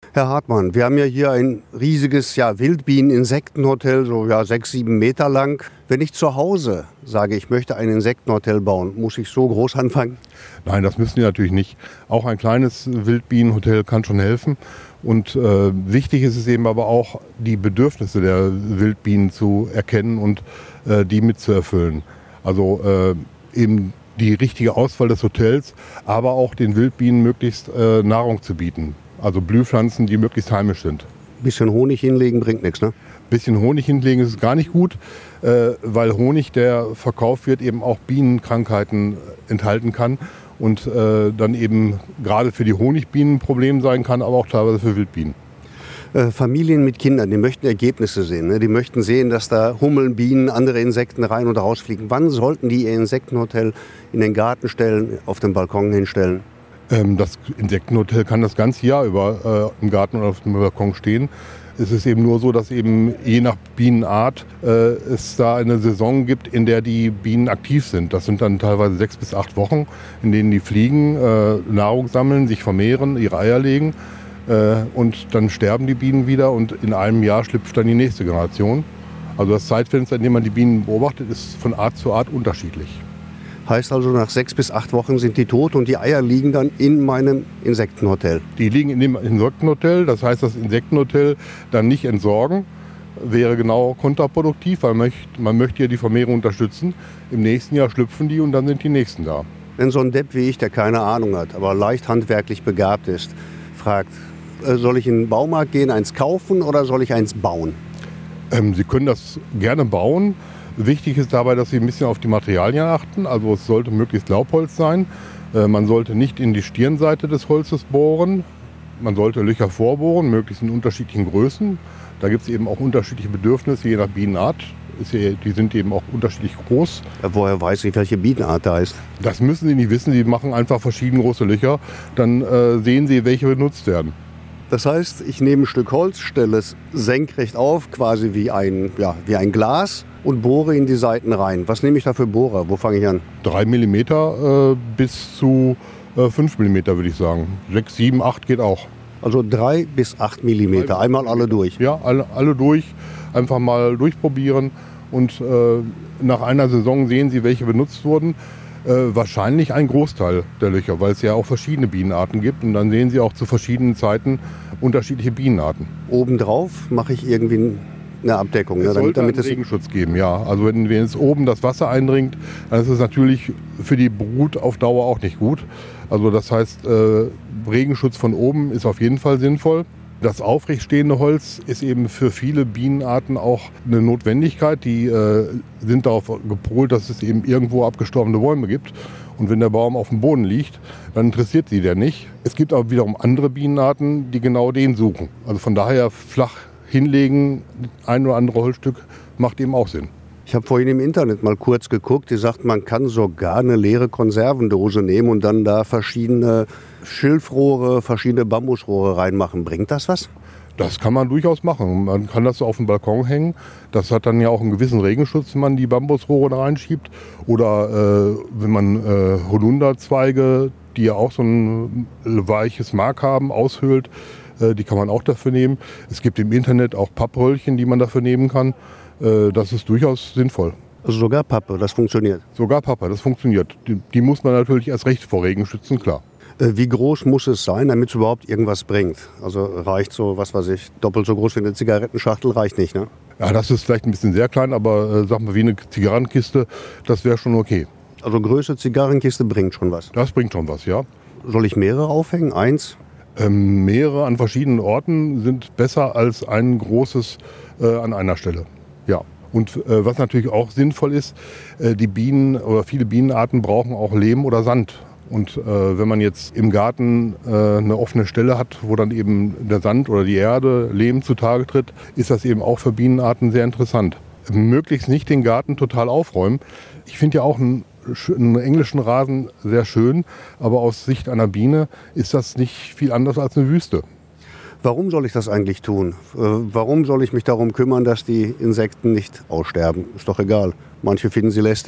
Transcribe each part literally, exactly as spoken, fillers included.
Herr Hartmann, wir haben ja hier ein riesiges ja, Wildbienen-Insektenhotel, so ja, sechs, sieben Meter lang. Wenn ich zu Hause sage, ich möchte ein Insektenhotel bauen, muss ich so groß anfangen? Nein, das müssen Sie natürlich nicht. Auch ein kleines Wildbienenhotel kann schon helfen. Und äh, wichtig ist es eben aber auch, die Bedürfnisse der Wildbienen zu erkennen und äh, die mitzuerfüllen. Also äh, eben die richtige Auswahl des Hotels, aber auch den Wildbienen möglichst äh, Nahrung zu bieten. Also Blühpflanzen, die möglichst heimisch sind. Bisschen Honig hinlegen bringt nichts, ne? Bisschen Honig hinlegen ist gar nicht gut, äh, weil Honig, der verkauft wird, eben auch Bienenkrankheiten enthalten kann und äh, dann eben gerade für die Honigbienen ein Problem sein kann, aber auch teilweise für Wildbienen. Äh, Familien mit Kindern, die möchten Ergebnisse sehen. Ne? Die möchten sehen, dass da Hummeln, Bienen, andere Insekten rein und rausfliegen. Wann sollten die ihr Insektenhotel in den Garten stellen, auf den Balkon hinstellen? Ähm, das Insektenhotel kann das ganze Jahr über äh, im Garten oder auf dem Balkon stehen. Es ist eben nur so, dass eben je nach Bienenart äh, es da eine Saison gibt, in der die Bienen aktiv sind. Das sind dann teilweise sechs bis acht Wochen, in denen die fliegen, äh, Nahrung sammeln, sich vermehren, ihre Eier legen. Äh, und dann sterben die Bienen wieder und in einem Jahr schlüpft dann die nächste Generation. Also das Zeitfenster, in dem man die Bienen beobachtet, ist von Art zu Art unterschiedlich. Heißt also, nach sechs bis acht Wochen sind die tot und die Eier liegen dann in meinem Insektenhotel? Die liegen in dem Insektenhotel, das heißt, das Insektenhotel dann nicht entsorgen, wäre genau kontraproduktiv, weil man möchte, man möchte ja die Vermehrung unterstützen. Im nächsten Jahr schlüpfen die und dann sind die nächsten da. Wenn so ein Depp wie ich, der keine Ahnung hat, aber leicht handwerklich begabt ist, fragt, äh, soll ich in den Baumarkt gehen, eins kaufen oder soll ich eins bauen? Ähm, Sie können das gerne bauen. Wichtig ist dabei, dass Sie ein bisschen auf die Materialien achten. Also es sollte möglichst Laubholz sein. Äh, man sollte nicht in die Stirnseite des Holzes bohren. Man sollte Löcher vorbohren, möglichst in unterschiedlichen Größen. Da gibt es eben auch unterschiedliche Bedürfnisse, je nach Bienenart. Ist ja, die sind eben auch unterschiedlich groß. Woher weiß ich, welche Bienenart da ist? Das müssen Sie nicht wissen. Sie machen einfach verschiedene große Löcher. Dann äh, sehen Sie, welche benutzt werden. Das heißt, ich nehme ein Stück Holz, stelle es senkrecht auf, quasi wie ein, ja, wie ein Glas und bohre in die Seiten rein. Was nehme ich da für Bohrer? Wo fange ich an? Drei Millimeter äh, bis zu äh, fünf Millimeter würde ich sagen. Sechs, sieben, acht geht auch. Also drei bis acht Millimeter, einmal alle durch? Ja, alle, alle durch. Einfach mal durchprobieren und äh, nach einer Saison sehen Sie, welche benutzt wurden. Äh, wahrscheinlich ein Großteil der Löcher, weil es ja auch verschiedene Bienenarten gibt und dann sehen Sie auch zu verschiedenen Zeiten unterschiedliche Bienenarten. Obendrauf mache ich irgendwie eine Abdeckung, es ne? damit, sollte damit einen es Regenschutz geben, ja. Also wenn, wenn jetzt oben das Wasser eindringt, dann ist es natürlich für die Brut auf Dauer auch nicht gut. Also das heißt, äh, Regenschutz von oben ist auf jeden Fall sinnvoll. Das aufrecht stehende Holz ist eben für viele Bienenarten auch eine Notwendigkeit. Die äh, sind darauf gepolt, dass es eben irgendwo abgestorbene Bäume gibt. Und wenn der Baum auf dem Boden liegt, dann interessiert sie der nicht. Es gibt aber wiederum andere Bienenarten, die genau den suchen. Also von daher flach hinlegen, ein oder andere Holzstück, macht eben auch Sinn. Ich habe vorhin im Internet mal kurz geguckt, die sagt, man kann sogar eine leere Konservendose nehmen und dann da verschiedene Schilfrohre, verschiedene Bambusrohre reinmachen. Bringt das was? Das kann man durchaus machen. Man kann das so auf dem Balkon hängen. Das hat dann ja auch einen gewissen Regenschutz, wenn man die Bambusrohre da reinschiebt. Oder äh, wenn man äh, Holunderzweige, die ja auch so ein weiches Mark haben, aushöhlt, äh, die kann man auch dafür nehmen. Es gibt im Internet auch Pappröllchen, die man dafür nehmen kann. Äh, das ist durchaus sinnvoll. Also sogar Pappe, das funktioniert? Sogar Pappe, das funktioniert. Die, die muss man natürlich erst recht vor Regen schützen, klar. Wie groß muss es sein, damit es überhaupt irgendwas bringt? Also reicht so, was weiß ich, doppelt so groß wie eine Zigarettenschachtel, reicht nicht, ne? Ja, das ist vielleicht ein bisschen sehr klein, aber äh, sagen wir wie eine Zigarrenkiste, das wäre schon okay. Also Größe Zigarrenkiste bringt schon was? Das bringt schon was, ja. Soll ich mehrere aufhängen? Eins? Ähm, mehrere an verschiedenen Orten sind besser als ein großes äh, an einer Stelle, ja. Und äh, was natürlich auch sinnvoll ist, äh, die Bienen oder viele Bienenarten brauchen auch Lehm oder Sand. Und äh, wenn man jetzt im Garten äh, eine offene Stelle hat, wo dann eben der Sand oder die Erde, Lehm zutage tritt, ist das eben auch für Bienenarten sehr interessant. Möglichst nicht den Garten total aufräumen. Ich finde ja auch einen, einen englischen Rasen sehr schön, aber aus Sicht einer Biene ist das nicht viel anders als eine Wüste. Warum soll ich das eigentlich tun? Äh, warum soll ich mich darum kümmern, dass die Insekten nicht aussterben? Ist doch egal. Manche finden sie lästig.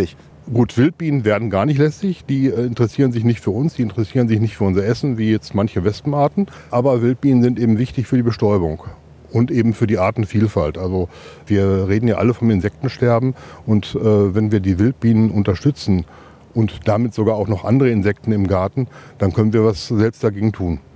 Gut, Wildbienen werden gar nicht lästig. Die äh, interessieren sich nicht für uns, die interessieren sich nicht für unser Essen, wie jetzt manche Wespenarten. Aber Wildbienen sind eben wichtig für die Bestäubung und eben für die Artenvielfalt. Also wir reden ja alle vom Insektensterben. Und äh, wenn wir die Wildbienen unterstützen und damit sogar auch noch andere Insekten im Garten, dann können wir was selbst dagegen tun.